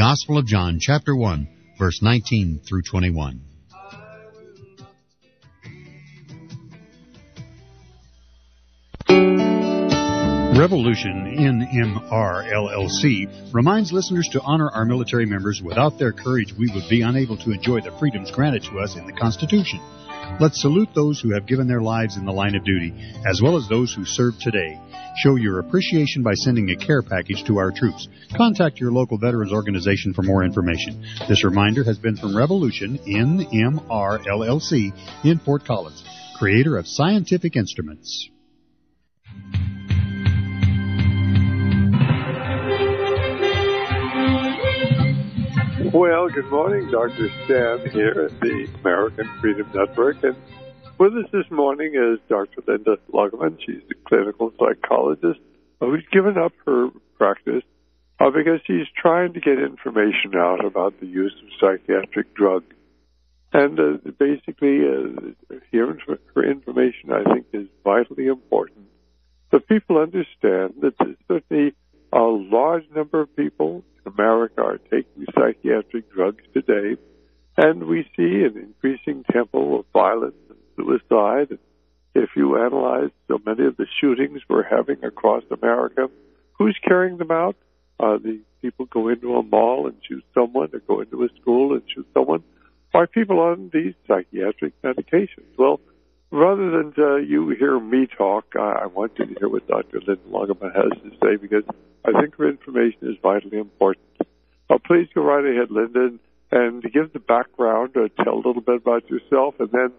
Gospel of John, chapter 1, verse 19 through 21. Revolution NMR LLC reminds listeners to honor our military members. Without their courage, we would be unable to enjoy the freedoms granted to us in the Constitution. Let's salute those who have given their lives in the line of duty, as well as those who serve today. Show your appreciation by sending a care package to our troops. Contact your local veterans organization for more information. This reminder has been from Revolution NMR LLC in Fort Collins, creator of Scientific Instruments. Well, good morning. Dr. Stan here at the American Freedom Network. And with us this morning is Dr. Linda Lugman. She's a clinical psychologist who's given up her practice because she's trying to get information out about the use of psychiatric drugs. And basically, hearing her information, I think, is vitally important. So people understand that there's certainly a large number of people in America are taking psychiatric drugs today, and we see an increasing tempo of violence and suicide. If you analyze so many of the shootings we're having across America, who's carrying them out? The people go into a mall and shoot someone, or go into a school and shoot someone. Are people on these psychiatric medications? Well, rather than you hear me talk, I want you to hear what Dr. Linda Lugman has to say, because I think her information is vitally important. Please go right ahead, Linda, and give the background, tell a little bit about yourself, and then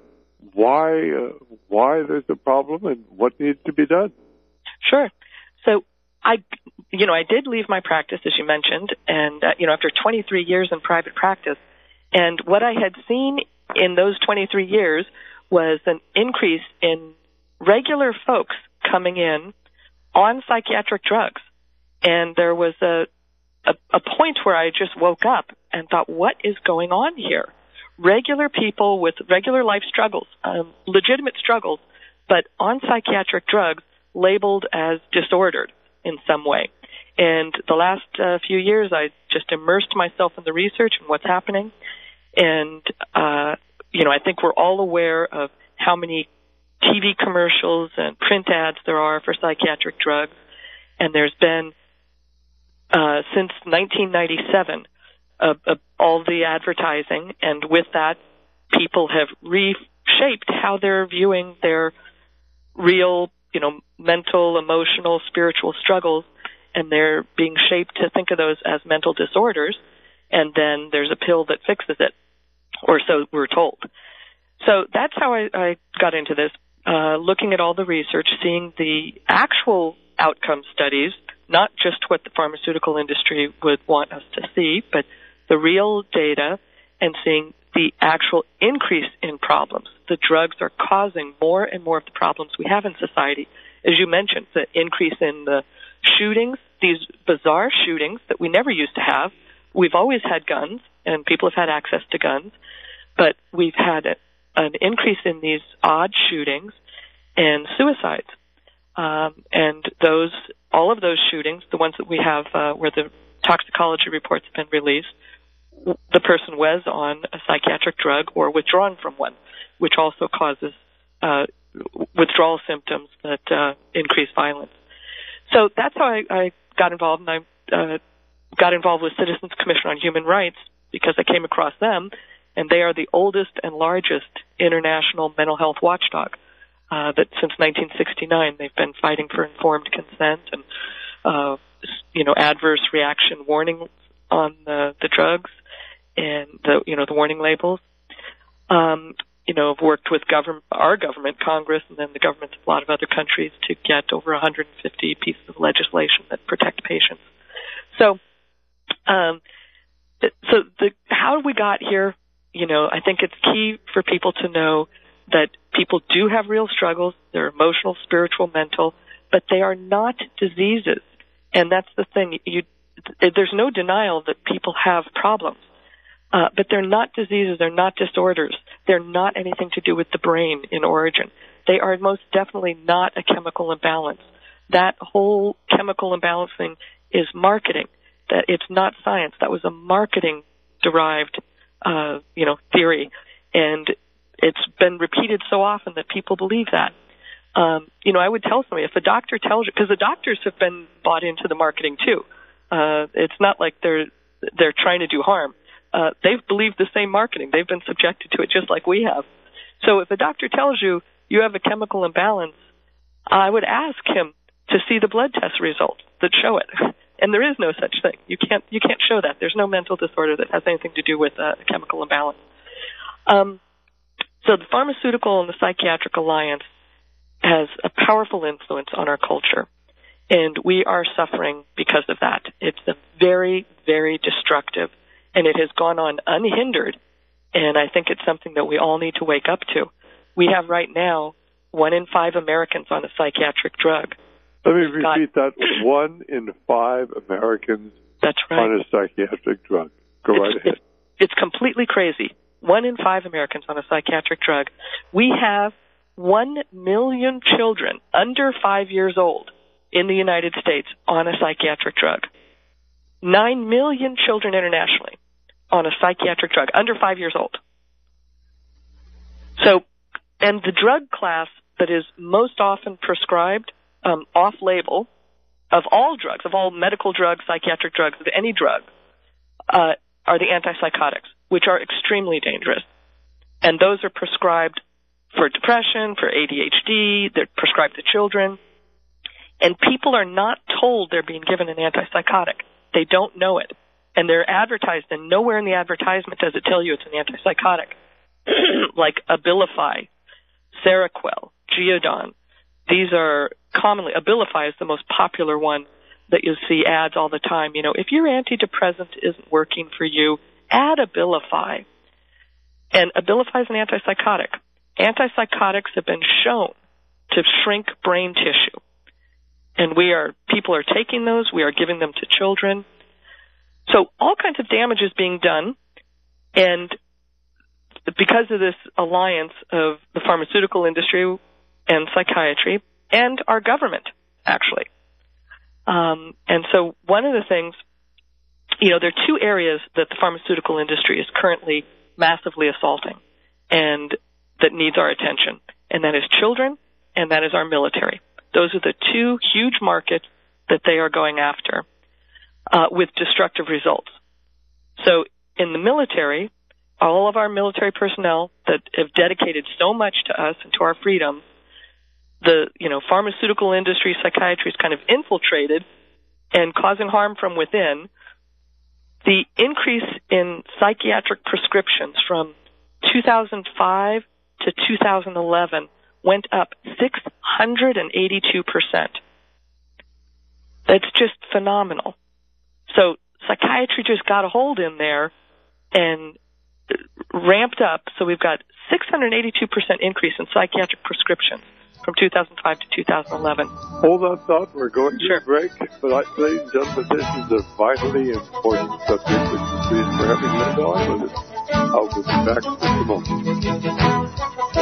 why there's a problem and what needs to be done. Sure. So I did leave my practice, as you mentioned, and after 23 years in private practice, and what I had seen in those 23 years was an increase in regular folks coming in on psychiatric drugs. And there was a point where I just woke up and thought, what is going on here? Regular people with regular life struggles, legitimate struggles, but on psychiatric drugs labeled as disordered in some way. And the last few years, I just immersed myself in the research and what's happening. And, I think we're all aware of how many TV commercials and print ads there are for psychiatric drugs. And there's been, since 1997, all the advertising, and with that, people have reshaped how they're viewing their real, mental, emotional, spiritual struggles, and they're being shaped to think of those as mental disorders, and then there's a pill that fixes it, or so we're told. So that's how I got into this, looking at all the research, seeing the actual outcome studies, not just what the pharmaceutical industry would want us to see, but the real data, and seeing the actual increase in problems. The drugs are causing more and more of the problems we have in society. As you mentioned, the increase in the shootings, these bizarre shootings that we never used to have. We've always had guns, and people have had access to guns, but we've had an increase in these odd shootings and suicides. And all of those shootings, the ones that we have where the toxicology reports have been released, the person was on a psychiatric drug or withdrawn from one, which also causes withdrawal symptoms that increase violence. So that's how I got involved, and I got involved with Citizens Commission on Human Rights because I came across them, and they are the oldest and largest international mental health watchdog. That since 1969 they've been fighting for informed consent and adverse reaction warning on the drugs and the warning labels. I've worked with our government, Congress, and then the governments of a lot of other countries to get over 150 pieces of legislation that protect patients. So, how we got here, I think it's key for people to know that people do have real struggles. They're emotional, spiritual, mental, but they are not diseases. And that's the thing. There's no denial that people have problems. But they're not diseases. They're not disorders. They're not anything to do with the brain in origin. They are most definitely not a chemical imbalance. That whole chemical imbalance thing is marketing. that it's not science. That was a marketing-derived, theory, and it's been repeated so often that people believe that. I would tell somebody, if a doctor tells you, because the doctors have been bought into the marketing too. It's not like they're trying to do harm. They've believed the same marketing. They've been subjected to it just like we have. So if a doctor tells you you have a chemical imbalance, I would ask him to see the blood test results that show it. And there is no such thing. You can't show that. There's no mental disorder that has anything to do with a chemical imbalance. So the Pharmaceutical and the Psychiatric Alliance has a powerful influence on our culture, and we are suffering because of that. It's a very, very destructive, and it has gone on unhindered, and I think it's something that we all need to wake up to. We have right now 1 in 5 Americans on a psychiatric drug. Let me repeat that. 1 in 5 Americans That's right. on a psychiatric drug. Go right ahead. It's completely crazy. 1 in 5 Americans on a psychiatric drug. We have 1 million children under 5 years old in the United States on a psychiatric drug. 9 million children internationally on a psychiatric drug under 5 years old. So, and the drug class that is most often prescribed off-label of all drugs, of all medical drugs, psychiatric drugs, of any drug, are the antipsychotics, which are extremely dangerous. And those are prescribed for depression, for ADHD, they're prescribed to children. And people are not told they're being given an antipsychotic. They don't know it. And they're advertised, and nowhere in the advertisement does it tell you it's an antipsychotic. Like Abilify, Seroquel, Geodon. These are commonly, Abilify is the most popular one that you see ads all the time. If your antidepressant isn't working for you, add Abilify. And Abilify is an antipsychotic. Antipsychotics have been shown to shrink brain tissue. And people are taking those, we are giving them to children. So all kinds of damage is being done, and because of this alliance of the pharmaceutical industry and psychiatry and our government, actually. And so one of the things, there are 2 areas that the pharmaceutical industry is currently massively assaulting and that needs our attention, and that is children and that is our military. Those are the 2 huge markets that they are going after with destructive results. So in the military, all of our military personnel that have dedicated so much to us and to our freedom, the pharmaceutical industry, psychiatry is kind of infiltrated and causing harm from within. The increase in psychiatric prescriptions from 2005 to 2011 went up 682%. That's just phenomenal. So psychiatry just got a hold in there and ramped up. So we've got 682% increase in psychiatric prescriptions from 2005 to 2011. Hold on, thought. We're going to a break. But ladies and gentlemen, this is a vitally important subject. Please for having us on with us. I'll be back in just a moment.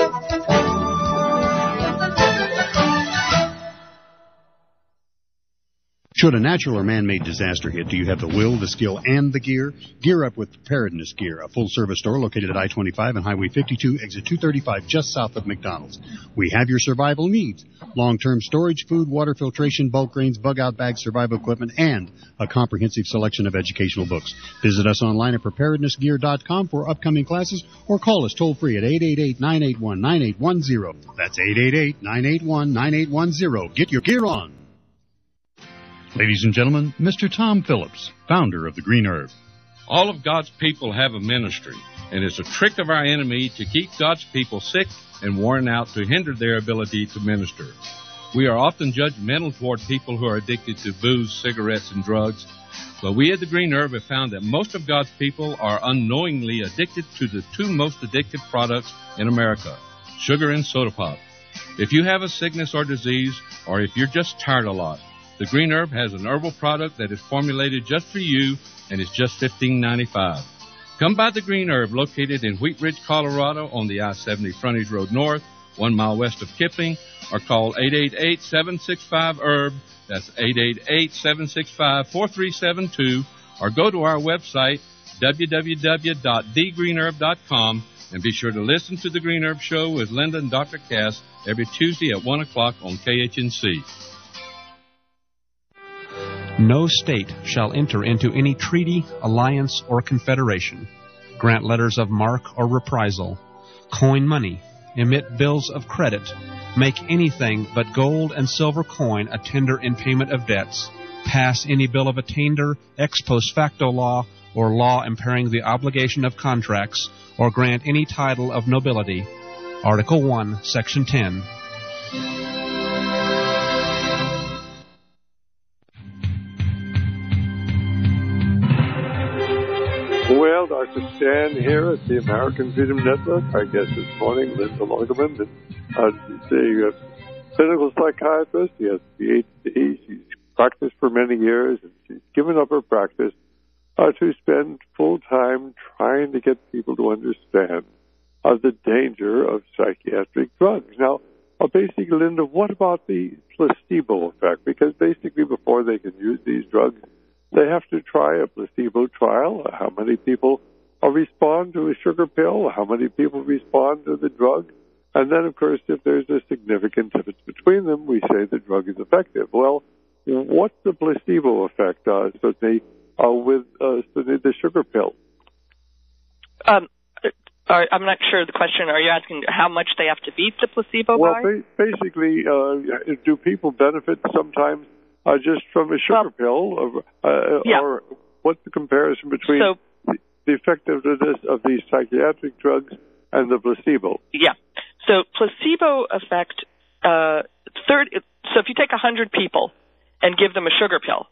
Should a natural or man-made disaster hit, do you have the will, the skill, and the gear? Gear up with Preparedness Gear, a full-service store located at I-25 and Highway 52, exit 235, just south of McDonald's. We have your survival needs: long-term storage, food, water filtration, bulk grains, bug-out bags, survival equipment, and a comprehensive selection of educational books. Visit us online at preparednessgear.com for upcoming classes, or call us toll-free at 888-981-9810. That's 888-981-9810. Get your gear on. Ladies and gentlemen, Mr. Tom Phillips, founder of the Green Herb. All of God's people have a ministry, and it's a trick of our enemy to keep God's people sick and worn out to hinder their ability to minister. We are often judgmental toward people who are addicted to booze, cigarettes, and drugs, but we at the Green Herb have found that most of God's people are unknowingly addicted to the 2 most addictive products in America, sugar and soda pop. If you have a sickness or disease, or if you're just tired a lot, the Green Herb has an herbal product that is formulated just for you, and it's just $15.95. Come by the Green Herb, located in Wheat Ridge, Colorado, on the I-70 Frontage Road North, 1 mile west of Kipling, or call 888-765-HERB. That's 888-765-4372, or go to our website, www.thegreenherb.com, and be sure to listen to The Green Herb Show with Linda and Dr. Cass every Tuesday at 1 o'clock on KHNC. No state shall enter into any treaty, alliance, or confederation, grant letters of marque or reprisal, coin money, emit bills of credit, make anything but gold and silver coin a tender in payment of debts, pass any bill of attainder, ex post facto law, or law impairing the obligation of contracts, or grant any title of nobility. Article 1, Section 10. Well, Dr. Stan here at the American Freedom Network. Our guest this morning, Linda Lugeman. You have clinical psychiatrist. She has a PhD. She's practiced for many years, and she's given up her practice to spend full time trying to get people to understand the danger of psychiatric drugs. Now, basically, Linda, what about the placebo effect? Because basically, before they can use these drugs, they have to try a placebo trial. How many people respond to a sugar pill? How many people respond to the drug? And then, of course, if there's a significant difference between them, we say the drug is effective. Well, what's the placebo effect with the sugar pill? I'm not sure the question. Are you asking how much they have to beat the placebo by? Well, basically, do people benefit sometimes just from a sugar pill? Or what's the comparison between the effectiveness of these psychiatric drugs and the placebo? Yeah. So placebo effect, so if you take 100 people and give them a sugar pill,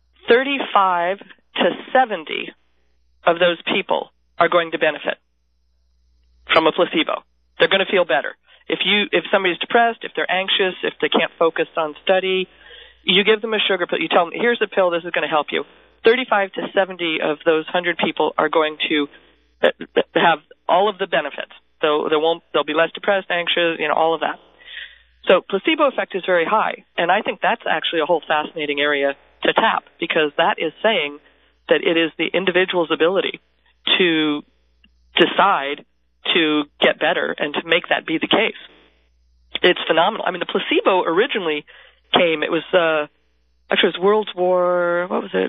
35 to 70 of those people are going to benefit from a placebo. They're going to feel better. If somebody's depressed, if they're anxious, if they can't focus on study, you give them a sugar pill. You tell them, here's a pill, this is going to help you. 35 to 70 of those 100 people are going to have all of the benefits. So they'll be less depressed, anxious, all of that. So placebo effect is very high. And I think that's actually a whole fascinating area to tap, because that is saying that it is the individual's ability to decide to get better and to make that be the case. It's phenomenal. I mean, the placebo originally came, it was World War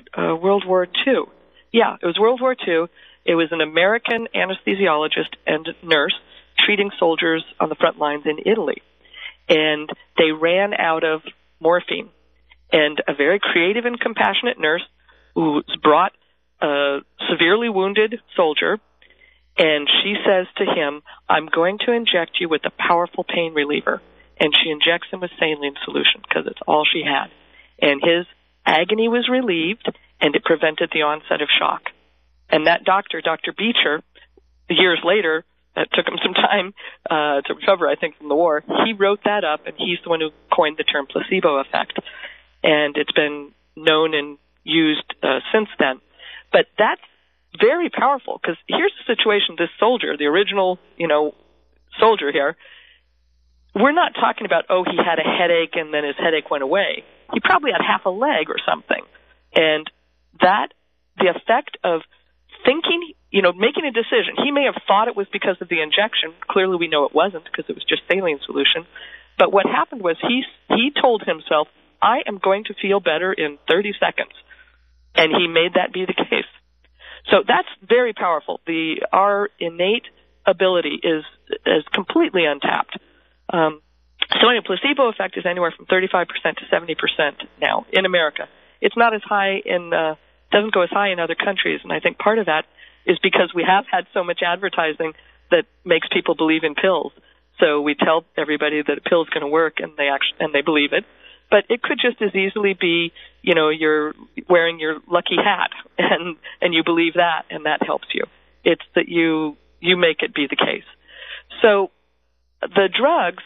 II. Yeah, it was World War II. It was an American anesthesiologist and nurse treating soldiers on the front lines in Italy. And they ran out of morphine. And a very creative and compassionate nurse who brought a severely wounded soldier, and she says to him, I'm going to inject you with a powerful pain reliever. And she injects him with saline solution because it's all she had. And his agony was relieved, and it prevented the onset of shock. And that doctor, Dr. Beecher, years later, it took him some time to recover, I think, from the war. He wrote that up, and he's the one who coined the term placebo effect. And it's been known and used since then. But that's very powerful, because here's the situation. This soldier, the original, soldier here, we're not talking about, he had a headache and then his headache went away. He probably had half a leg or something. And the effect of thinking, making a decision. He may have thought it was because of the injection. Clearly we know it wasn't, because it was just saline solution. But what happened was he told himself, I am going to feel better in 30 seconds. And he made that be the case. So that's very powerful. Our innate ability is completely untapped. So anyway, placebo effect is anywhere from 35% to 70% now in America. It's not as high doesn't go as high in other countries, and I think part of that is because we have had so much advertising that makes people believe in pills. So we tell everybody that a pill is going to work, and they believe it. But it could just as easily be, you're wearing your lucky hat, and you believe that, and that helps you. It's that you make it be the case. So the drugs,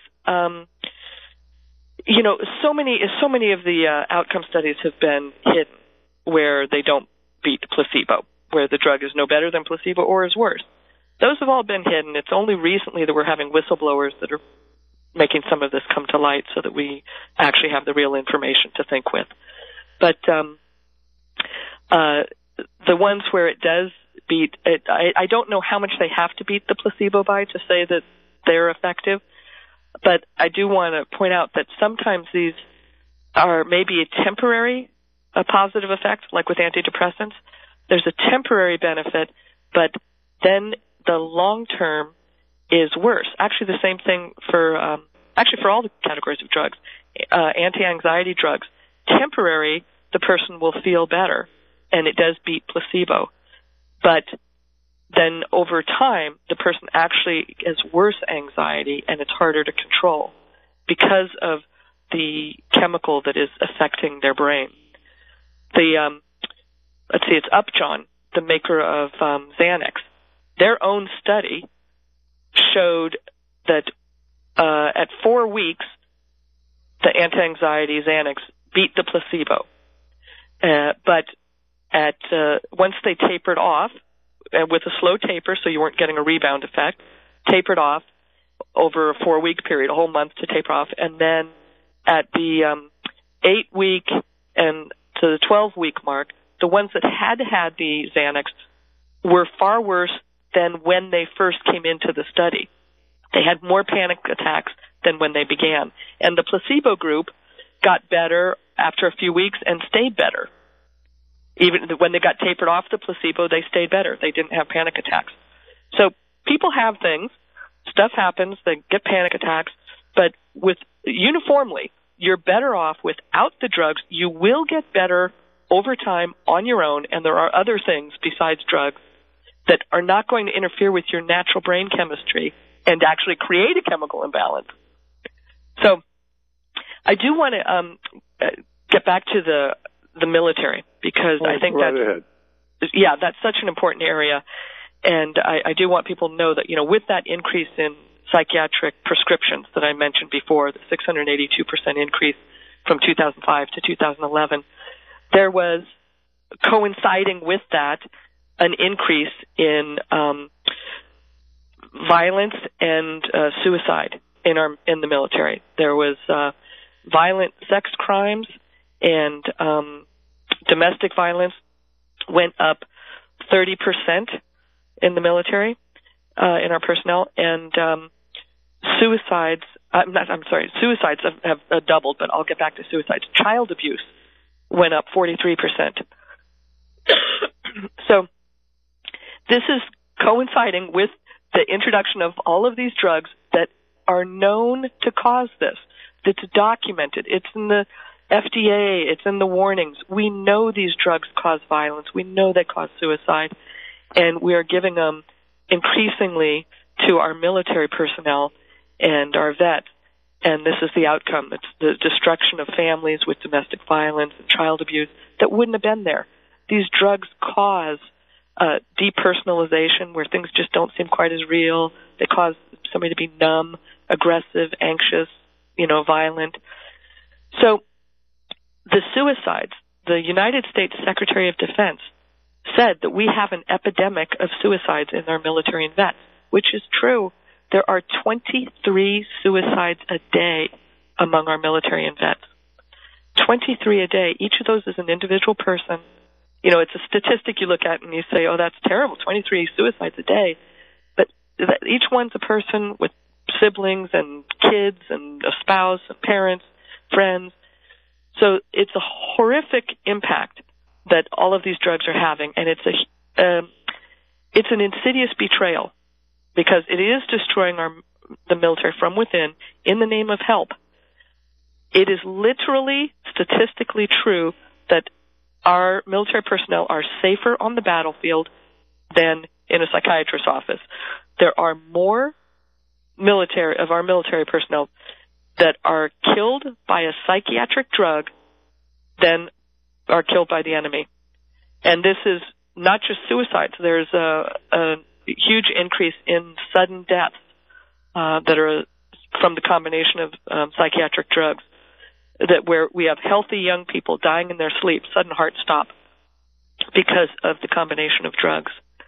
so many of the outcome studies have been hidden, where they don't beat placebo, where the drug is no better than placebo or is worse. Those have all been hidden. It's only recently that we're having whistleblowers that are making some of this come to light so that we actually have the real information to think with. But the ones where it does beat it, I don't know how much they have to beat the placebo by to say that they're effective, but I do want to point out that sometimes these are maybe a temporary positive effect, like with antidepressants. There's a temporary benefit, but then the long term is worse. Actually, the same thing for all the categories of drugs. Anti-anxiety drugs, temporary, the person will feel better, and it does beat placebo. But then over time, the person actually has worse anxiety, and it's harder to control because of the chemical that is affecting their brain. It's Upjohn, the maker of Xanax. Their own study showed that at 4 weeks, the anti-anxiety Xanax beat the placebo. But once they tapered off, with a slow taper, so you weren't getting a rebound effect, tapered off over a 4-week period, a whole month to taper off, and then at the 8-week and to the 12-week mark, the ones that had the Xanax were far worse than when they first came into the study. They had more panic attacks than when they began. And the placebo group got better after a few weeks and stayed better. Even when they got tapered off the placebo, they stayed better. They didn't have panic attacks. So people have things. Stuff happens. They get panic attacks. But uniformly, you're better off without the drugs. You will get better over time on your own, and there are other things besides drugs that are not going to interfere with your natural brain chemistry and actually create a chemical imbalance. So I do want to get back to the military, because I think that's such an important area. And I do want people to know that, with that increase in psychiatric prescriptions that I mentioned before, the 682% increase from 2005 to 2011, there was, coinciding with that, an increase in violence and suicide in the military. There was violent sex crimes and domestic violence went up 30% in the military, in our personnel, and suicides have doubled, but I'll get back to suicides. Child abuse went up 43%. So this is coinciding with the introduction of all of these drugs that are known to cause this. It's documented. It's in the FDA. It's in the warnings. We know these drugs cause violence. We know they cause suicide. And we are giving them increasingly to our military personnel and our vets. And this is the outcome. It's the destruction of families with domestic violence and child abuse that wouldn't have been there. These drugs cause depersonalization, where things just don't seem quite as real. They cause somebody to be numb, aggressive, anxious, violent. So the suicides, the United States Secretary of Defense said that we have an epidemic of suicides in our military and vets, which is true. There are 23 suicides a day among our military and vets. 23 a day. Each of those is an individual person. It's a statistic you look at and you say, oh, that's terrible, 23 suicides a day. But each one's a person with siblings and kids and a spouse and parents, friends. So it's a horrific impact that all of these drugs are having, and it's an insidious betrayal, because it is destroying the military from within in the name of help. It is literally, statistically true that our military personnel are safer on the battlefield than in a psychiatrist's office. There are more of our military personnel that are killed by a psychiatric drug than are killed by the enemy. And this is not just suicides. There's a huge increase in sudden deaths that are from the combination of psychiatric drugs, where we have healthy young people dying in their sleep, sudden heart stop, because of the combination of drugs.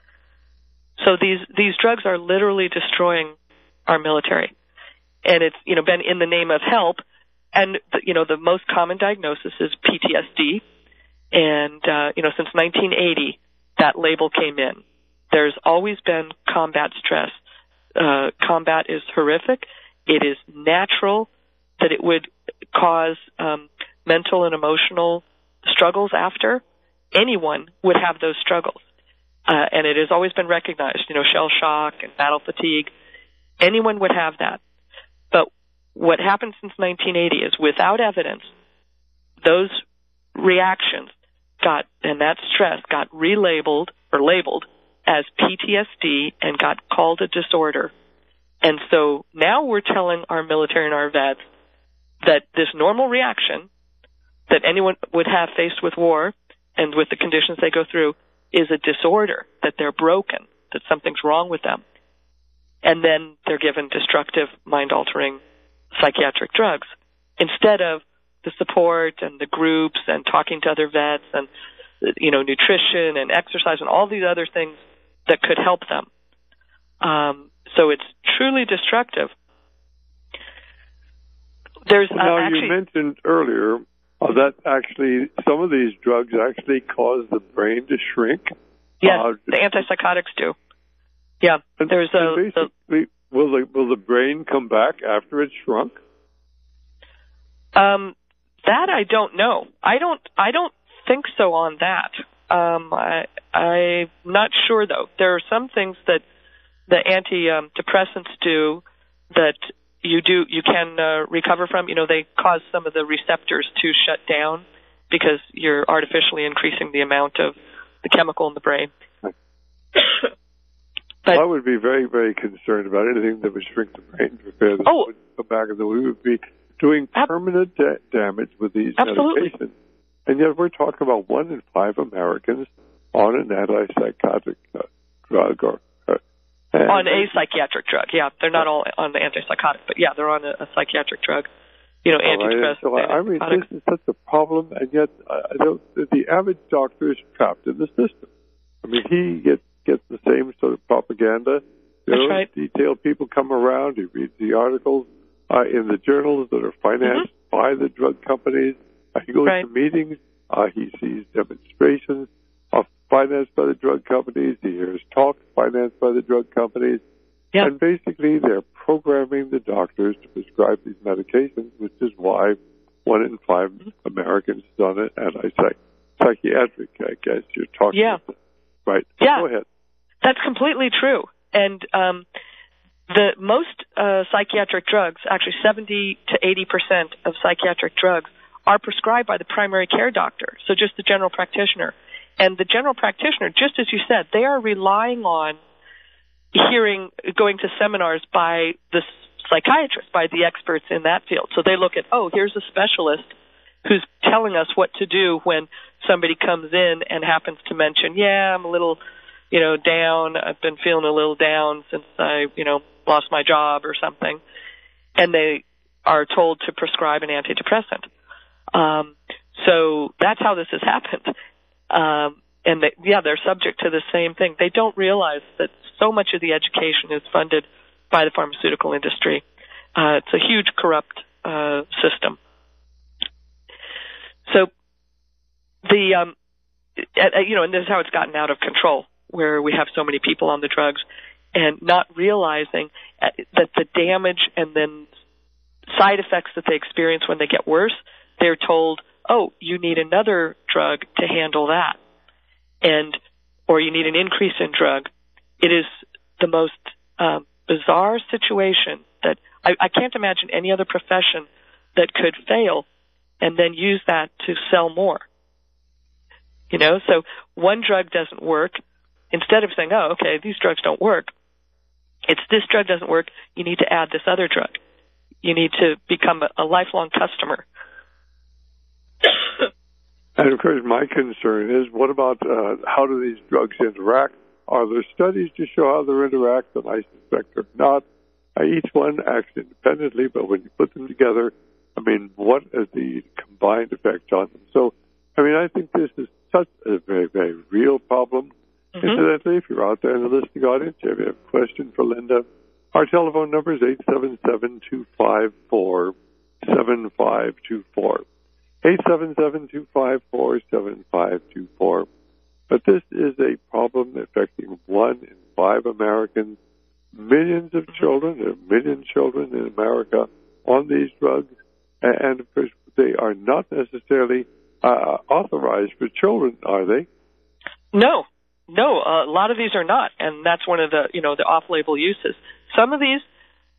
So these drugs are literally destroying our military. And it's, been in the name of help. And, the most common diagnosis is PTSD. And, since 1980, that label came in. There's always been combat stress. Combat is horrific. It is natural that it would cause mental and emotional struggles after. Anyone would have those struggles. And it has always been recognized, shell shock and battle fatigue. Anyone would have that. But what happened since 1980 is, without evidence, those reactions and that stress got relabeled or labeled as PTSD and got called a disorder. And so now we're telling our military and our vets that this normal reaction that anyone would have faced with war and with the conditions they go through is a disorder, that they're broken, that something's wrong with them. And then they're given destructive, mind-altering psychiatric drugs instead of the support and the groups and talking to other vets and, nutrition and exercise and all these other things that could help them. So it's truly destructive. You mentioned earlier that actually some of these drugs actually cause the brain to shrink. Yes, the antipsychotics do. Yeah, will the brain come back after it's shrunk? That I don't know. I don't think so on that. I'm not sure though. There are some things that the antidepressants do that you can recover from. They cause some of the receptors to shut down because you're artificially increasing the amount of the chemical in the brain. I would be very, very concerned about anything that would shrink the brain to repair this. Would come back, and we would be doing permanent damage with these medications. And yet we're talking about 1 in 5 Americans on an antipsychotic drug on a psychiatric drug. Yeah, they're not all on the antipsychotic, but yeah, they're on a psychiatric drug. Antidepressants. Right. This is such a problem, and yet the average doctor is trapped in the system. He gets the same sort of propaganda. That's right. Detailed people come around. He reads the articles in the journals that are financed by the drug companies. He goes to meetings. He sees demonstrations financed by the drug companies. He hears talk financed by the drug companies. Yep. And basically, they're programming the doctors to prescribe these medications, which is why 1 in 5 Americans is on an antipsychiatric, I guess you're talking about. Right. Yeah. Go ahead. That's completely true. And the most psychiatric drugs, actually 70 to 80% of psychiatric drugs, are prescribed by the primary care doctor, so just the general practitioner. And the general practitioner, just as you said, they are relying on going to seminars by the psychiatrists, by the experts in that field. So they look at, here's a specialist who's telling us what to do when somebody comes in and happens to mention, I'm a little, down. I've been feeling a little down since I, lost my job or something. And they are told to prescribe an antidepressant. So that's how this has happened. And they're subject to the same thing. They don't realize that so much of the education is funded by the pharmaceutical industry. It's a huge corrupt system. So and this is how it's gotten out of control, where we have so many people on the drugs and not realizing that the damage and then side effects that they experience when they get worse, they're told, you need another drug to handle that. Or you need an increase in drug. It is the most bizarre situation that I can't imagine any other profession that could fail and then use that to sell more. So one drug doesn't work. Instead of saying, these drugs don't work, it's this drug doesn't work, you need to add this other drug. You need to become a lifelong customer. And, of course, my concern is, what about how do these drugs interact? Are there studies to show how they interact? And I suspect they're not. Each one acts independently, but when you put them together, what is the combined effect on them? So, I think this is such a very, very real problem. Mm-hmm. Incidentally, if you're out there in the listening audience, if you have a question for Linda, our telephone number is 877-254-7524. 877-254-7524. But this is a problem affecting 1 in 5 Americans, millions of children, there are a million children in America on these drugs, and of course they are not necessarily authorized for children, are they? No, a lot of these are not, and that's one of the the off-label uses. Some of these,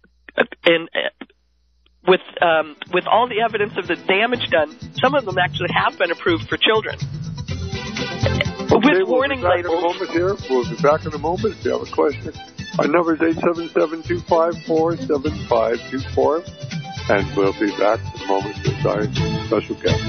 with all the evidence of the damage done, some of them actually have been approved for children. Okay, with warning labels. We'll be back in a moment. If you have a question, our number is 877-254-7524, and we'll be back in a moment with our special guest.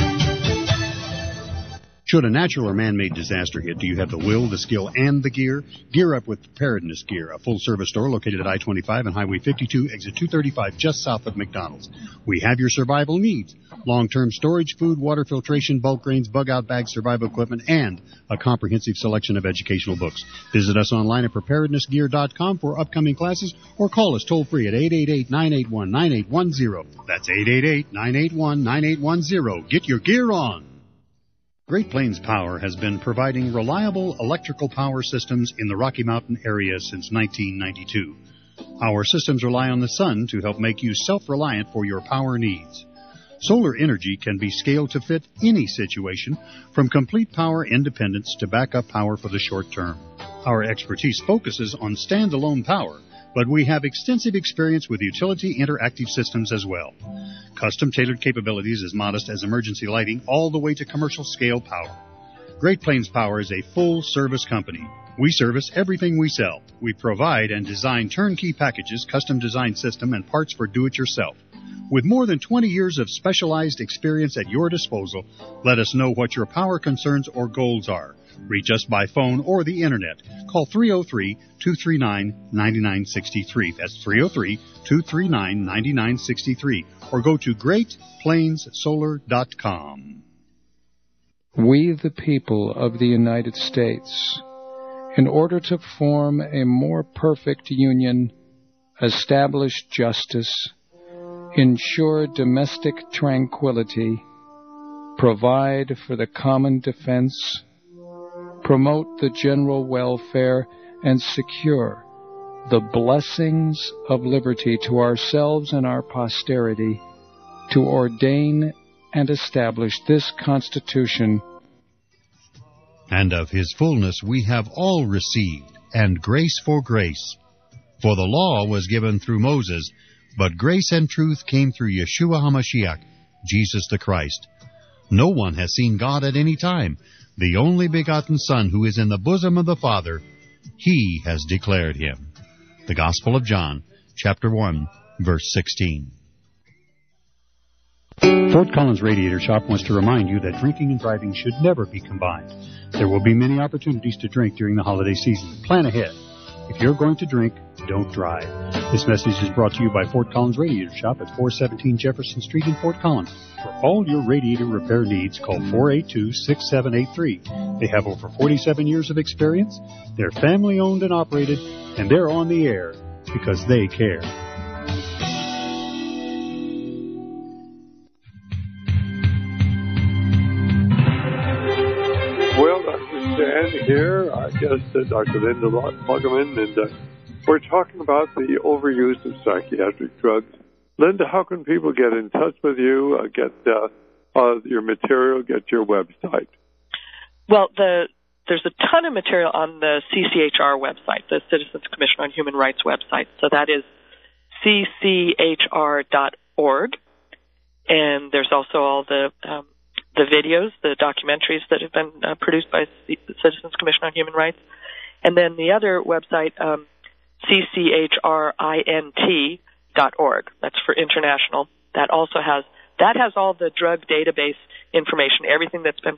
Should a natural or man-made disaster hit, do you have the will, the skill, and the gear? Gear up with Preparedness Gear, a full-service store located at I-25 and Highway 52, exit 235, just south of McDonald's. We have your survival needs: long-term storage, food, water filtration, bulk grains, bug-out bags, survival equipment, and a comprehensive selection of educational books. Visit us online at preparednessgear.com for upcoming classes, or call us toll-free at 888-981-9810. That's 888-981-9810. Get your gear on. Great Plains Power has been providing reliable electrical power systems in the Rocky Mountain area since 1992. Our systems rely on the sun to help make you self-reliant for your power needs. Solar energy can be scaled to fit any situation, from complete power independence to backup power for the short term. Our expertise focuses on standalone power, but we have extensive experience with utility interactive systems as well. Custom-tailored capabilities as modest as emergency lighting all the way to commercial-scale power. Great Plains Power is a full-service company. We service everything we sell. We provide and design turnkey packages, custom-designed system, and parts for do-it-yourself. With more than 20 years of specialized experience at your disposal, let us know what your power concerns or goals are. Reach us by phone or the Internet. Call 303-239-9963. That's 303-239-9963. Or go to GreatPlainsSolar.com. We, the people of the United States, in order to form a more perfect union, establish justice, ensure domestic tranquility, provide for the common defense, promote the general welfare, and secure the blessings of liberty to ourselves and our posterity, to ordain and establish this Constitution. And of his fullness we have all received, and grace for grace. For the law was given through Moses, but grace and truth came through Yeshua HaMashiach, Jesus the Christ. No one has seen God at any time. The only begotten Son, who is in the bosom of the Father, He has declared Him. The Gospel of John, chapter 1, verse 16. Fort Collins Radiator Shop wants to remind you that drinking and driving should never be combined. There will be many opportunities to drink during the holiday season. Plan ahead. If you're going to drink, don't drive. This message is brought to you by Fort Collins Radiator Shop at 417 Jefferson Street in Fort Collins. For all your radiator repair needs, call 482-6783. They have over 47 years of experience. They're family owned and operated, and they're on the air because they care. Well, Dr. Stan here, our guest is Dr. Linda Luggeman, and we're talking about the overuse of psychiatric drugs. Linda, how can people get in touch with you, get your material, get your website? Well, there's a ton of material on the CCHR website, the Citizens Commission on Human Rights website. So that is cchr.org. And there's also all the videos, the documentaries that have been produced by the Citizens Commission on Human Rights. And then the other website, cchrint.org. That's for international. That also has all the drug database information, everything that's been